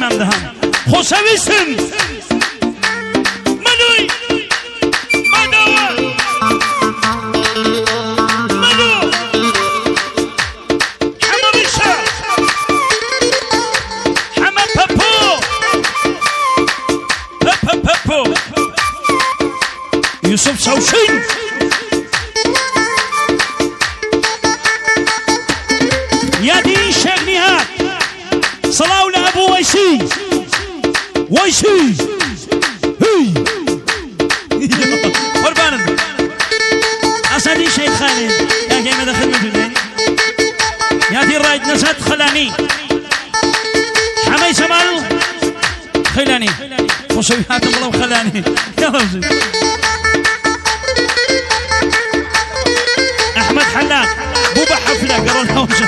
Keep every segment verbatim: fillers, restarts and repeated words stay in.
پیشان دهم خوشویستن منوی مدوه منو همه بیشه همه پپو پپ پپو یوسف سوشین یادی شغنیات صلاة لأبو ويسي ويسي هي قربان أصدي شيء خالد يا كي ما دخل مدونين يا دي الرايد نسات خلاني حماي سمال خلاني خصوصيات الله خلاني يا رمزي أحمد حلاق بوبا حفلة قررنا وجه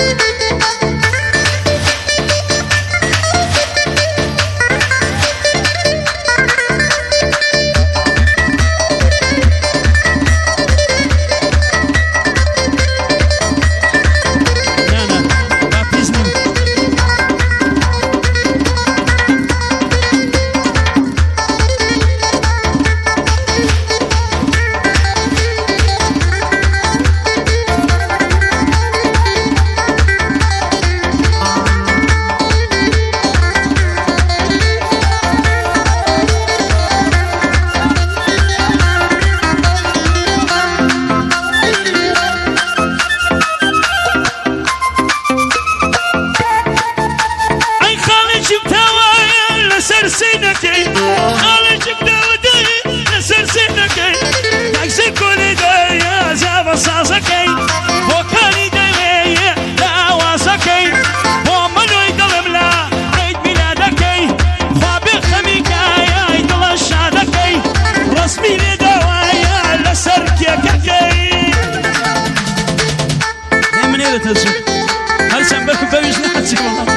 هل سنبك بويش نحسي والله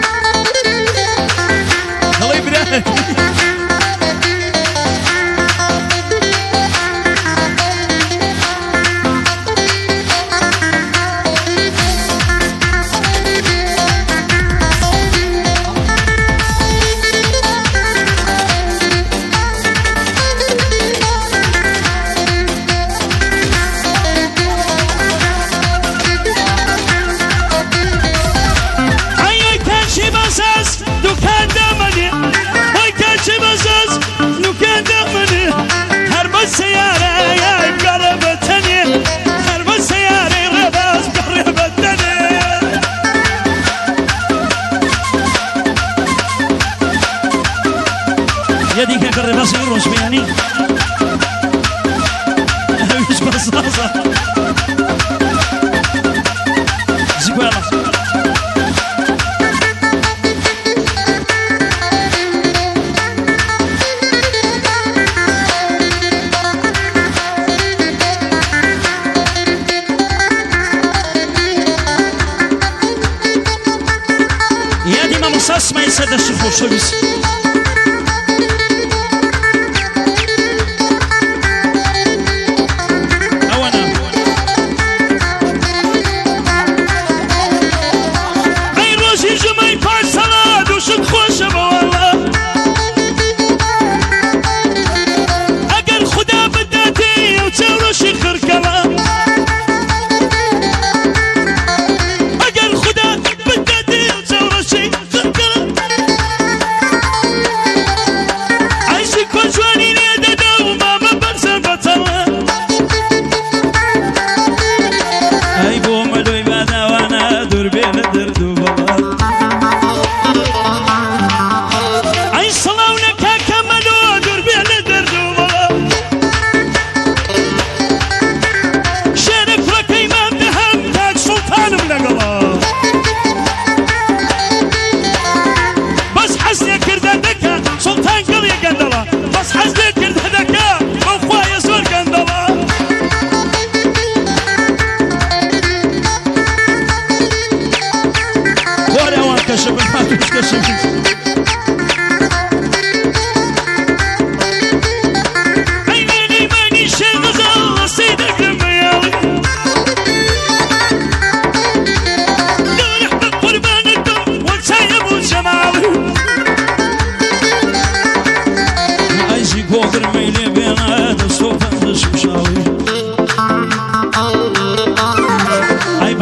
الله يبرأ يدي كان قرب اصير روش بياني مش بصاصة زبالة يدي ما مصاص ما يسد الشيخ وشويس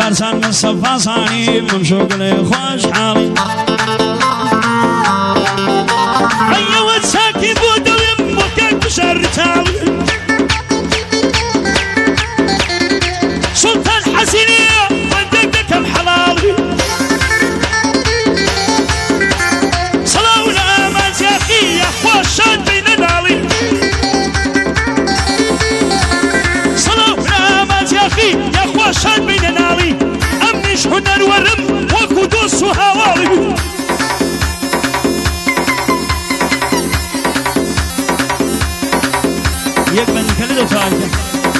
بارسان مصطفى صاني ممشوق لي خوش حالي عيا وتساكي بودو يمك بشر تالي سلطان حسينية ودك كم حلالي صلاونا ما زياخي يا خوشان بين دالي صلاونا ما زياخي يا خوشان بين دالي أمنش هنر ورم وكدوس وهوالي يك من كلدو تايك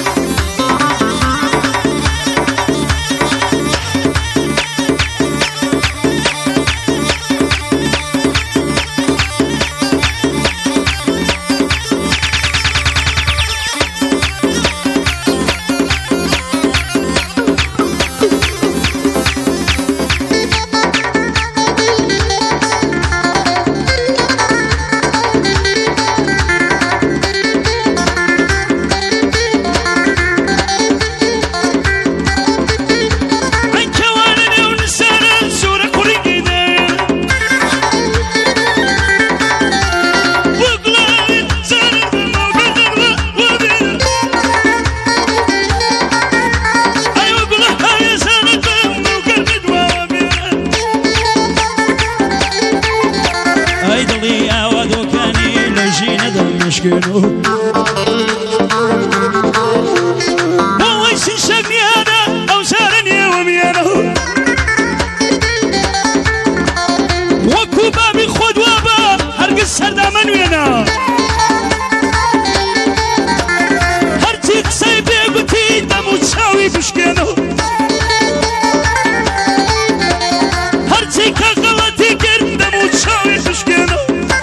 مشكلو وويس شغني هذا أو سارني وميانه وكو بابي خود وابا هرقص هردا من وينا هرتي قصيبي قلتي دمو تساوي بشكينه هرتي كغلطي قرد دمو تساوي بشكينه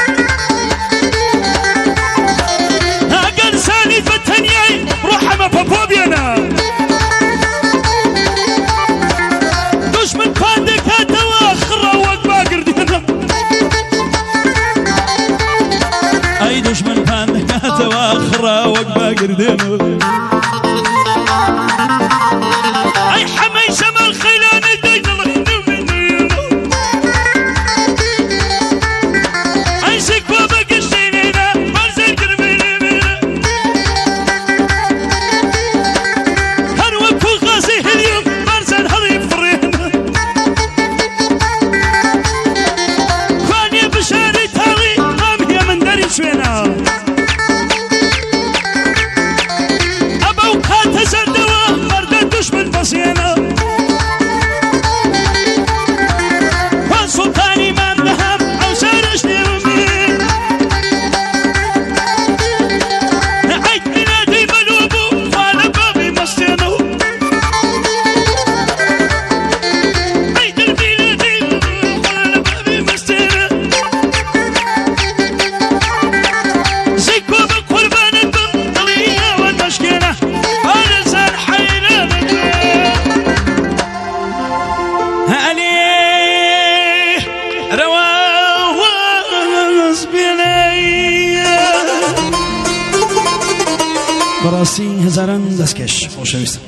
دشمن فاندك هاتوا خرا وقبا قردنا اي دشمن فاندك هاتوا خرا وقبا قردنا اي حمي سما الخيلان الدين اي سكوا بقشتينينا مرزل قربينينا براسي هزاران دستکش خوشویست